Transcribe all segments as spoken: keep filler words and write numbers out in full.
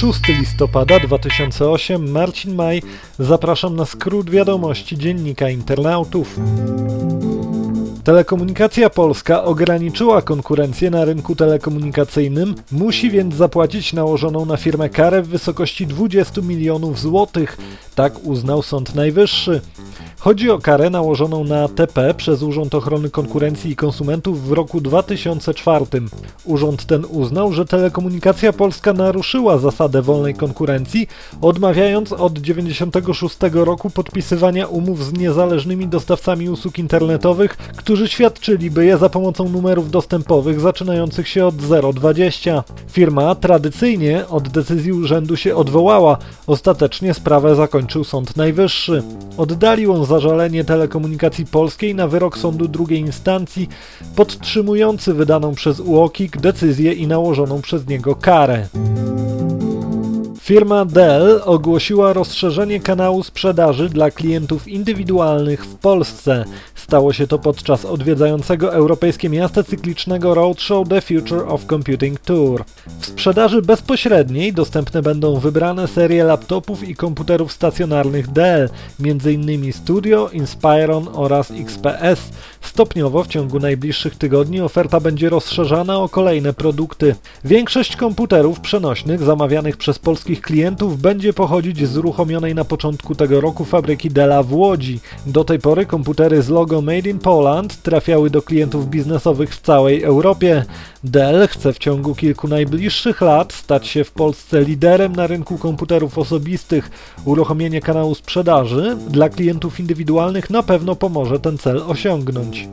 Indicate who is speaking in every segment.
Speaker 1: szóstego listopada dwa tysiące ósmego, Marcin Maj. Zapraszam na skrót wiadomości Dziennika Internautów. Telekomunikacja Polska ograniczyła konkurencję na rynku telekomunikacyjnym, musi więc zapłacić nałożoną na firmę karę w wysokości dwudziestu milionów złotych, tak uznał Sąd Najwyższy. Chodzi o karę nałożoną na T P przez Urząd Ochrony Konkurencji i Konsumentów w roku dwa tysiące czwartym. Urząd ten uznał, że Telekomunikacja Polska naruszyła zasadę wolnej konkurencji, odmawiając od dziewięćdziesiątego szóstego roku podpisywania umów z niezależnymi dostawcami usług internetowych, którzy świadczyliby je za pomocą numerów dostępowych zaczynających się od zero dwadzieścia. Firma tradycyjnie od decyzji urzędu się odwołała. Ostatecznie sprawę zakończył Sąd Najwyższy. Oddalił on zażalenie Telekomunikacji Polskiej na wyrok sądu drugiej instancji, podtrzymujący wydaną przez U O K I K decyzję i nałożoną przez niego karę. Firma Dell ogłosiła rozszerzenie kanału sprzedaży dla klientów indywidualnych w Polsce. Stało się to podczas odwiedzającego europejskie miasta cyklicznego roadshow The Future of Computing Tour. W sprzedaży bezpośredniej dostępne będą wybrane serie laptopów i komputerów stacjonarnych Dell, między innymi Studio, Inspiron oraz X P S. Stopniowo w ciągu najbliższych tygodni oferta będzie rozszerzana o kolejne produkty. Większość komputerów przenośnych zamawianych przez polskich klientów będzie pochodzić z uruchomionej na początku tego roku fabryki Della w Łodzi. Do tej pory komputery z logo Made in Poland trafiały do klientów biznesowych w całej Europie. Dell chce w ciągu kilku najbliższych lat stać się w Polsce liderem na rynku komputerów osobistych. Uruchomienie kanału sprzedaży dla klientów indywidualnych na pewno pomoże ten cel osiągnąć.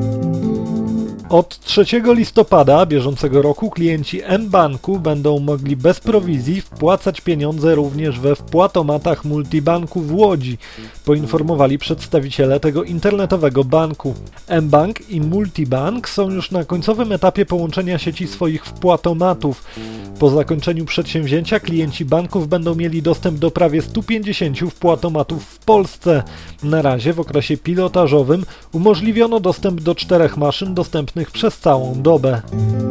Speaker 1: Od trzeciego listopada bieżącego roku klienci mBanku będą mogli bez prowizji wpłacać pieniądze również we wpłatomatach Multibanku w Łodzi, poinformowali przedstawiciele tego internetowego banku. mBank i Multibank są już na końcowym etapie połączenia sieci swoich wpłatomatów. Po zakończeniu przedsięwzięcia klienci banków będą mieli dostęp do prawie stu pięćdziesięciu wpłatomatów w Polsce. Na razie w okresie pilotażowym umożliwiono dostęp do czterech maszyn dostępnych przez całą dobę.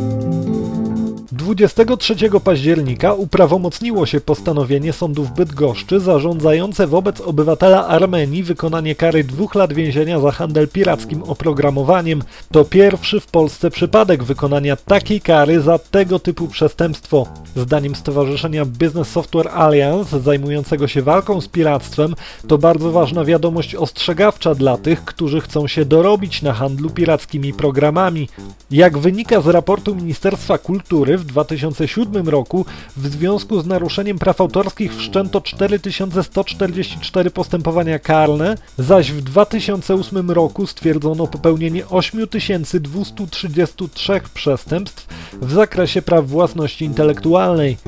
Speaker 1: dwudziestego trzeciego października uprawomocniło się postanowienie sądu w Bydgoszczy zarządzające wobec obywatela Armenii wykonanie kary dwóch lat więzienia za handel pirackim oprogramowaniem. To pierwszy w Polsce przypadek wykonania takiej kary za tego typu przestępstwo. Zdaniem Stowarzyszenia Business Software Alliance zajmującego się walką z piractwem to bardzo ważna wiadomość ostrzegawcza dla tych, którzy chcą się dorobić na handlu pirackimi programami. Jak wynika z raportu Ministerstwa Kultury, w dwa tysiące siódmym roku w związku z naruszeniem praw autorskich wszczęto cztery tysiące sto czterdzieści cztery postępowania karne, zaś w dwa tysiące ósmym roku stwierdzono popełnienie osiem tysięcy dwieście trzydzieści trzy przestępstw w zakresie praw własności intelektualnej.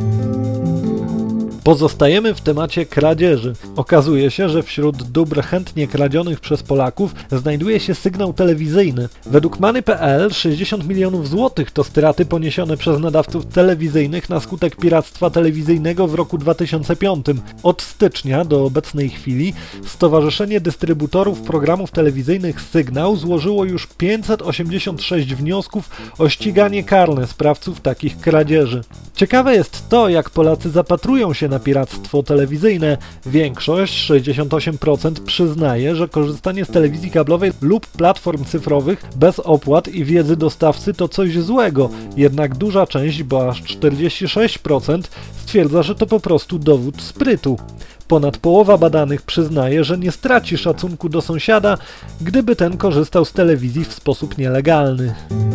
Speaker 1: Pozostajemy w temacie kradzieży. Okazuje się, że wśród dóbr chętnie kradzionych przez Polaków znajduje się sygnał telewizyjny. Według Many kropka pe el sześćdziesiąt milionów złotych to straty poniesione przez nadawców telewizyjnych na skutek piractwa telewizyjnego w roku dwa tysiące piątym. Od stycznia do obecnej chwili Stowarzyszenie Dystrybutorów Programów Telewizyjnych Sygnał złożyło już pięćset osiemdziesiąt sześć wniosków o ściganie karne sprawców takich kradzieży. Ciekawe jest to, jak Polacy zapatrują się na piractwo telewizyjne. Większość, sześćdziesiąt osiem procent, przyznaje, że korzystanie z telewizji kablowej lub platform cyfrowych bez opłat i wiedzy dostawcy to coś złego, jednak duża część, bo aż czterdzieści sześć procent, stwierdza, że to po prostu dowód sprytu. Ponad połowa badanych przyznaje, że nie straci szacunku do sąsiada, gdyby ten korzystał z telewizji w sposób nielegalny.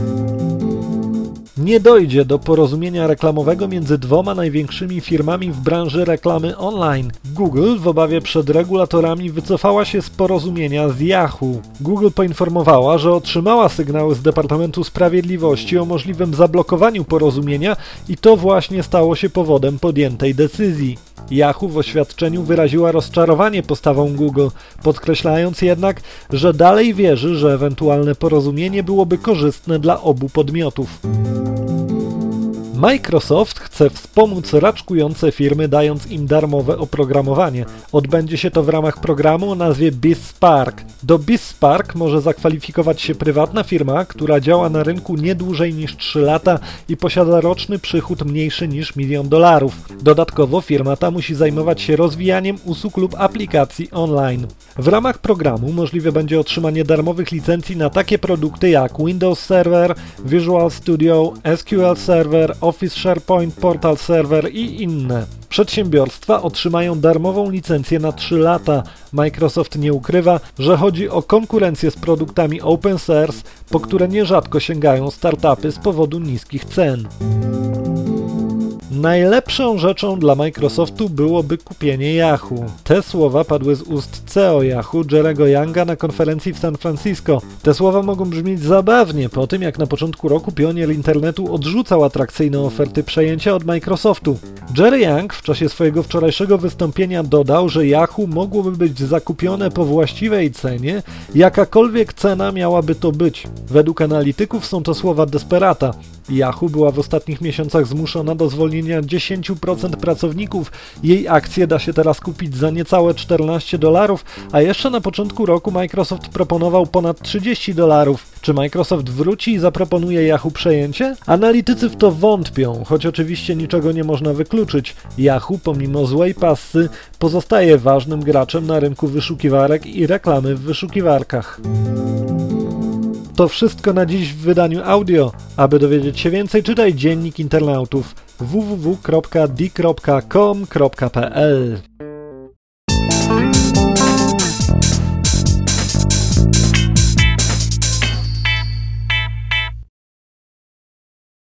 Speaker 1: Nie dojdzie do porozumienia reklamowego między dwoma największymi firmami w branży reklamy online. Google w obawie przed regulatorami wycofała się z porozumienia z Yahoo. Google poinformowała, że otrzymała sygnały z Departamentu Sprawiedliwości o możliwym zablokowaniu porozumienia i to właśnie stało się powodem podjętej decyzji. Yahoo w oświadczeniu wyraziła rozczarowanie postawą Google, podkreślając jednak, że dalej wierzy, że ewentualne porozumienie byłoby korzystne dla obu podmiotów. Microsoft chce wspomóc raczkujące firmy, dając im darmowe oprogramowanie. Odbędzie się to w ramach programu o nazwie BizSpark. Do BizSpark może zakwalifikować się prywatna firma, która działa na rynku nie dłużej niż trzy lata i posiada roczny przychód mniejszy niż milion dolarów. Dodatkowo firma ta musi zajmować się rozwijaniem usług lub aplikacji online. W ramach programu możliwe będzie otrzymanie darmowych licencji na takie produkty jak Windows Server, Visual Studio, S Q L Server, Office SharePoint Portal Server i inne. Przedsiębiorstwa otrzymają darmową licencję na trzy lata. Microsoft nie ukrywa, że chodzi o konkurencję z produktami open source, po które nierzadko sięgają startupy z powodu niskich cen. Najlepszą rzeczą dla Microsoftu byłoby kupienie Yahoo. Te słowa padły z ust C E O Yahoo, Jerry'ego Younga na konferencji w San Francisco. Te słowa mogą brzmieć zabawnie po tym, jak na początku roku pionier internetu odrzucał atrakcyjne oferty przejęcia od Microsoftu. Jerry Yang w czasie swojego wczorajszego wystąpienia dodał, że Yahoo mogłoby być zakupione po właściwej cenie, jakakolwiek cena miałaby to być. Według analityków są to słowa desperata. Yahoo była w ostatnich miesiącach zmuszona do zwolnienia dziesięć procent pracowników. Jej akcje da się teraz kupić za niecałe czternaście dolarów, a jeszcze na początku roku Microsoft proponował ponad trzydzieści dolarów. Czy Microsoft wróci i zaproponuje Yahoo przejęcie? Analitycy w to wątpią, choć oczywiście niczego nie można wykluczyć. Yahoo, pomimo złej passy, pozostaje ważnym graczem na rynku wyszukiwarek i reklamy w wyszukiwarkach. To wszystko na dziś w wydaniu audio. Aby dowiedzieć się więcej, czytaj Dziennik Internautów w w w kropka d kropka com kropka p l.